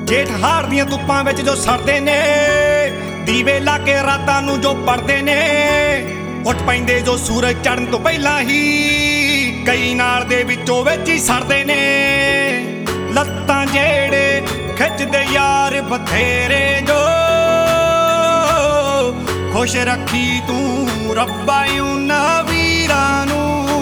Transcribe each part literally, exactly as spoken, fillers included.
जेठ हाड़ दियां धुप्पां विच जो सड़दे ने, दीवे ला के रातां नूं जो पढ़दे ने, उठ पैंदे जो सूरज चढ़न तो पहलां ही कई नाल दे विचों विच ही सड़दे ने। लत्तां जेड़े खिचदे यार बथेरे जो, खुश रखी तू रब्बा उन्हां वीरां नूं।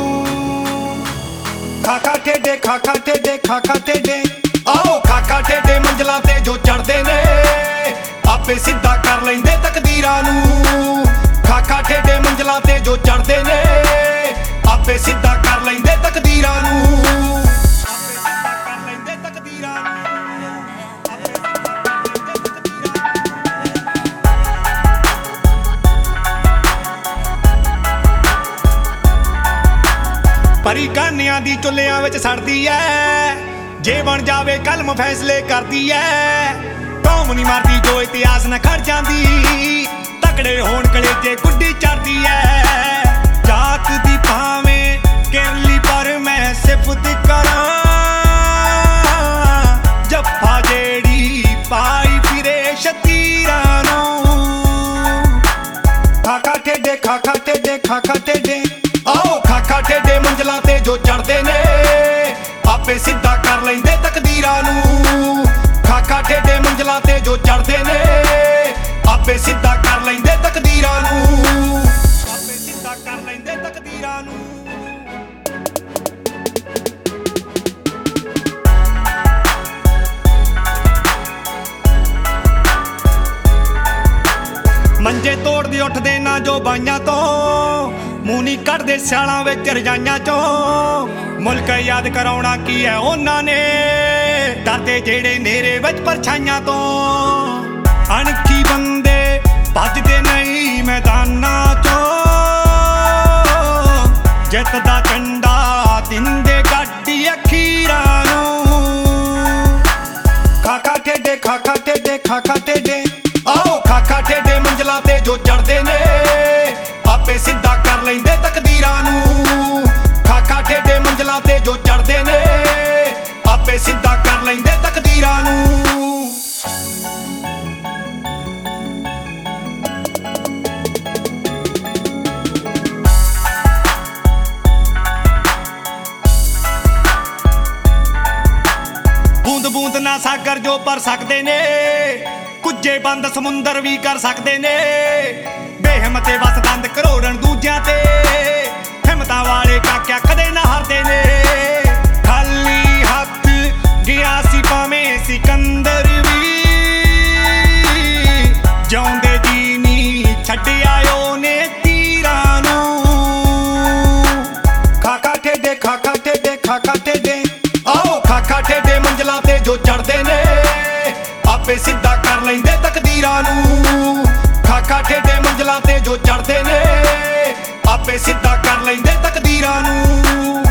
खाखा ठेडे खाखा ठेडे खाखा ठेडे आओ खाखा ठेडे मंजिलां ते जो चढ़दे ने, आपे सिद्धा कर लैंदे तकदीरां नूं। खाखा ठेडे मंजिलां ते जो चढ़दे ने, आपे सिद्धा कर लैंदे तकदीरां नूं। कर लैंदे तकदीरां परी कानियां दी चुल्लियां विच सड़दी ऐ, जे बन जावे कलम फैसले करदी ऐ। कौम नी मरदी जो इतिहास न खड़ जांदी, तकड़े होण कलेजे गुड्डी चढ़दी ऐ। जात दी भावें केरली पर मैं सिफत करां, जफ्फा जेड़ी पाई फिरे शतीरां नूं। खाखा ठेडे खाखा ठेडे खाखा ठेडे आओ खाखा ठेडे मंजिलां ते जो चढ़दे ने, आपे सिद्धा कर लैंदे तकदीरां नूं। खाखा ठेडे मंजिलां ते जो चढ़दे ने, आपे सिद्धा कर लैंदे तकदीरां नूं। आपे सिद्धा कर लैंदे तकदीरां नूं। मंजे तोड़दे उठदे ना जो बाइयां तो, मूंह नी कढ़दे सियालां विच रजाइयां चों। मुल्क याद कराउणा की है उन्हां ने, डरदे जेड़े नेरे विच परछाइयां तो। अणखी बंदे भजदे नहीं मैदानां चों, जित दा झंडा दिंदे गाडी अखीरां नूं। खाखा ठेडे खाखा ठेडे खाखा ठेडे आओ खाखा ठेडे मंजिलां ते जो चढ़दे ने, आपे सिद्धा कर लैंदे तकदीरां नूं। खाखा ठेडे मंजिलां ते जो चढ़दे ने, आपे सिद्धा कर लैंदे तकदीरां नूं। बूंद बूंद ना सागर जो पर सकदे ने, कुज्जे बंद समुंदर भी कर सकदे ने। बेहिम्मते वस दंद करोड़न दूजियां ते, हिम्मतां वाले काक्या कदे ना हारदे ने। खाली हत्थ गया सी भावें सिकंदर भी, जिउंदे जी नी छड्डिया ओने तीरां नूं। खाखा ठेडे खाखा ठेडे खाखा ठेडे आओ खाखा ठेडे मंजिलां ते जो चढ़दे ने, आपे सिद्धा कर लैंदे तकदीरां नूं। खाखा ठेडे मंजिलां ते जो चढ़दे ने, आपे सिद्धा कर लैंदे तकदीरां नूं।